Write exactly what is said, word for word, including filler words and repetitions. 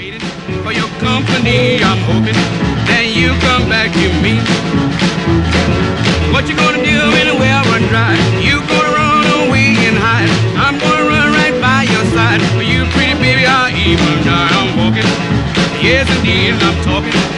waiting for your company. I'm hoping that you come back to me. What you gonna do when the well run dry? You gonna run away and hide? I'm gonna run right by your side. For you, pretty baby, I'll even die. I'm walking, yes indeed, I'm talking.